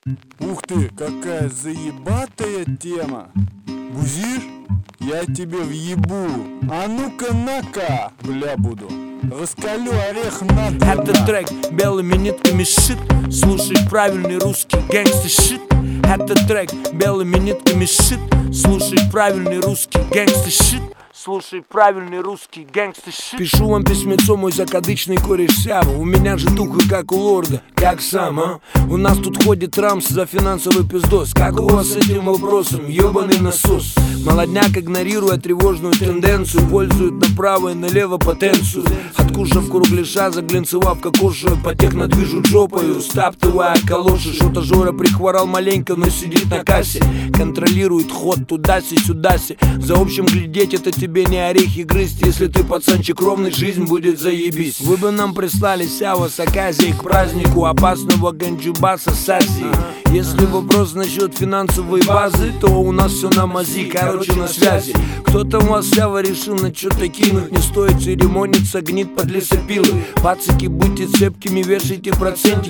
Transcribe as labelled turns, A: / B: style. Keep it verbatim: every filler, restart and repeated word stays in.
A: Ух ты, какая заебатая тема. Бузишь? Я тебе въебу. А ну-ка на-ка, бля буду. Раскалю орех надо.
B: Это трек белыми нитками шит. Слушай правильный русский гэнгстер шит. Это трек белыми нитками шит. Слушай правильный русский гэнгстер шит. Слушай правильный русский гэнгстер шит. Пишу вам письмецо, мой закадычный кореш Сява. У меня же туха, как у лорда, как сам, а? У нас тут ходит Рамс за финансовый пиздос. Как у вас с этим вопросом, ёбаный насос? Молодняк, игнорируя тревожную тенденцию, пользует направо и налево потенцию. Откушав кругляша, заглянцевав кокошу, потех движут жопою, стаптывая калоши. Что-то Жора прихворал маленько, но сидит на кассе. Контролирует ход туда-си-сюда-си. За общим глядеть это тебе не орехи грызть. Если ты пацанчик ровный, жизнь будет заебись. Вы бы нам прислали Сява с оказией к празднику опасного ганджубаса с Азии. Если вопрос насчет финансовой базы, то у нас все на мази, короче на связи. Кто-то у вас Сява решил на что-то кинуть. Не стоит церемониться, гнит под лесопилы. Пацики, будьте цепкими, вешайте процентики.